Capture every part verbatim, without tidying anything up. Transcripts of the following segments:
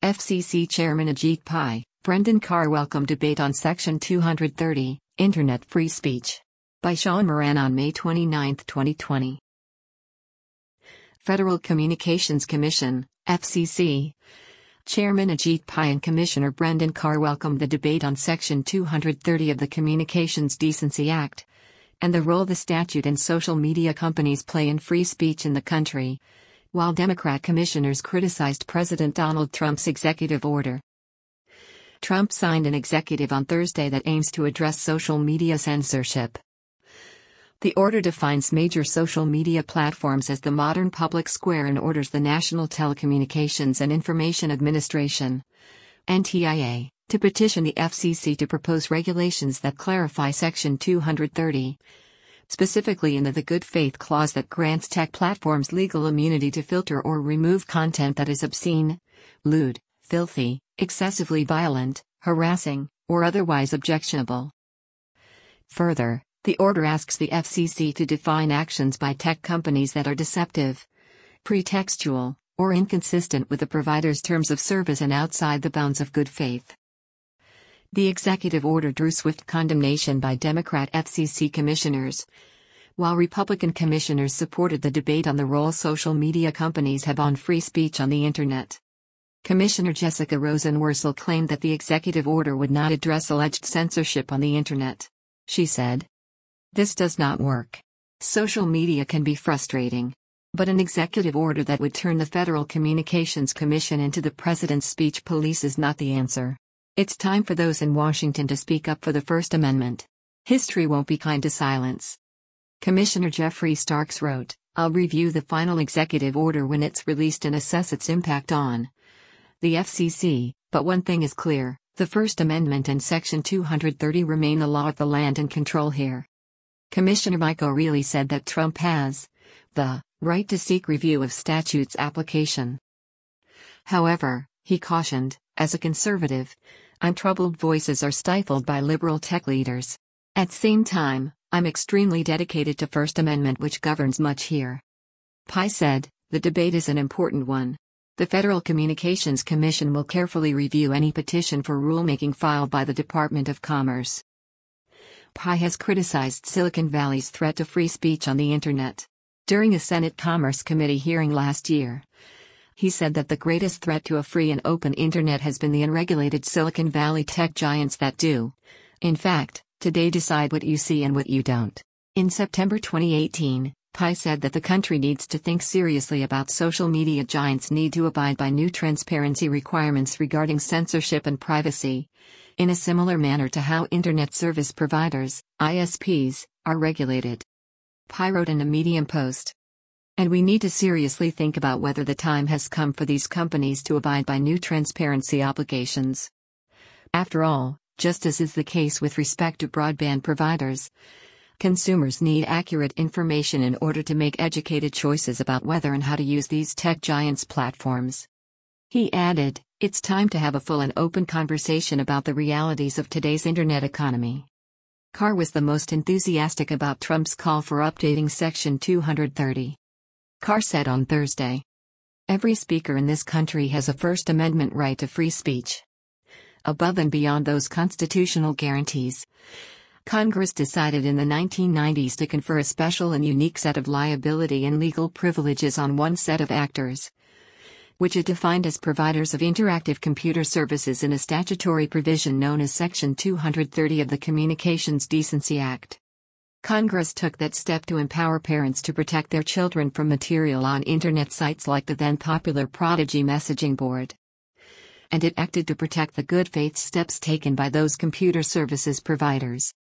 F C C Chairman Ajit Pai, Brendan Carr welcomed debate on Section two thirty, Internet Free Speech. By Sean Moran on May twenty-ninth, twenty twenty. Federal Communications Commission, F C C. Chairman Ajit Pai and Commissioner Brendan Carr welcomed the debate on Section two thirty of the Communications Decency Act, and the role the statute and social media companies play in free speech in the country, while Democrat commissioners criticized President Donald Trump's executive order. Trump signed an executive on Thursday that aims to address social media censorship. The order defines major social media platforms as the modern public square and orders the National Telecommunications and Information Administration, N T I A, to petition the F C C to propose regulations that clarify Section two thirty, specifically in the, the good faith clause that grants tech platforms legal immunity to filter or remove content that is obscene, lewd, filthy, excessively violent, harassing, or otherwise objectionable. Further, the order asks the F C C to define actions by tech companies that are deceptive, pretextual, or inconsistent with the provider's terms of service and outside the bounds of good faith. The executive order drew swift condemnation by Democrat F C C commissioners, while Republican commissioners supported the debate on the role social media companies have on free speech on the Internet. Commissioner Jessica Rosenworcel claimed that the executive order would not address alleged censorship on the Internet. She said, "This does not work. Social media can be frustrating. But an executive order that would turn the Federal Communications Commission into the president's speech police is not the answer. It's time for those in Washington to speak up for the First Amendment. History won't be kind to silence." Commissioner Jeffrey Starks wrote, "I'll review the final executive order when it's released and assess its impact on the F C C, but one thing is clear, the First Amendment and Section two thirty remain the law of the land and control here." Commissioner Mike O'Rielly said that Trump has the right to seek review of statute's application. However, he cautioned, as a conservative, I'm troubled voices are stifled by liberal tech leaders. At same time, I'm extremely dedicated to First Amendment which governs much here. Pai said, the debate is an important one. The Federal Communications Commission will carefully review any petition for rulemaking filed by the Department of Commerce. Pai has criticized Silicon Valley's threat to free speech on the Internet. During a Senate Commerce Committee hearing last year, he said that the greatest threat to a free and open Internet has been the unregulated Silicon Valley tech giants that do, in fact, today decide what you see and what you don't. In September twenty eighteen, Pai said that the country needs to think seriously about social media giants' need to abide by new transparency requirements regarding censorship and privacy, in a similar manner to how Internet service providers, I S Ps, are regulated. Pai wrote in a Medium post, "And we need to seriously think about whether the time has come for these companies to abide by new transparency obligations. After all, just as is the case with respect to broadband providers, consumers need accurate information in order to make educated choices about whether and how to use these tech giants' platforms." He added, "It's time to have a full and open conversation about the realities of today's Internet economy." Carr was the most enthusiastic about Trump's call for updating Section two thirty. Carr said on Thursday, "Every speaker in this country has a First Amendment right to free speech. Above and beyond those constitutional guarantees, Congress decided in the nineteen nineties to confer a special and unique set of liability and legal privileges on one set of actors, which it defined as providers of interactive computer services in a statutory provision known as Section two thirty of the Communications Decency Act. Congress took that step to empower parents to protect their children from material on Internet sites like the then popular Prodigy messaging board. And it acted to protect the good faith steps taken by those computer services providers."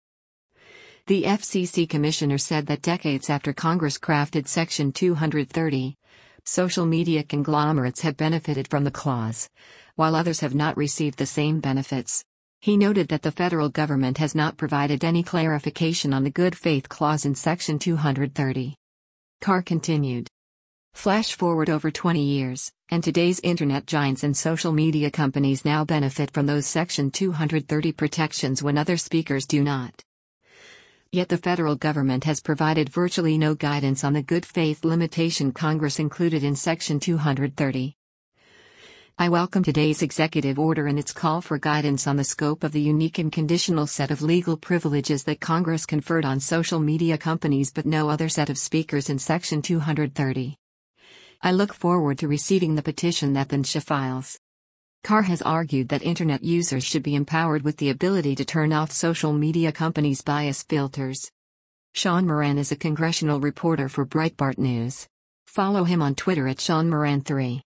The F C C commissioner said that decades after Congress crafted Section two thirty, social media conglomerates have benefited from the clause, while others have not received the same benefits. He noted that the federal government has not provided any clarification on the good faith clause in Section two thirty. Carr continued, "Flash forward over twenty years, and today's Internet giants and social media companies now benefit from those Section two thirty protections when other speakers do not. Yet the federal government has provided virtually no guidance on the good faith limitation Congress included in Section two thirty. I welcome today's executive order and its call for guidance on the scope of the unique and conditional set of legal privileges that Congress conferred on social media companies but no other set of speakers in Section two thirty. I look forward to receiving the petition that Thansha files. Carr has argued that Internet users should be empowered with the ability to turn off social media companies' bias filters. Sean Moran is a congressional reporter for Breitbart News. Follow him on Twitter at Sean Moran three.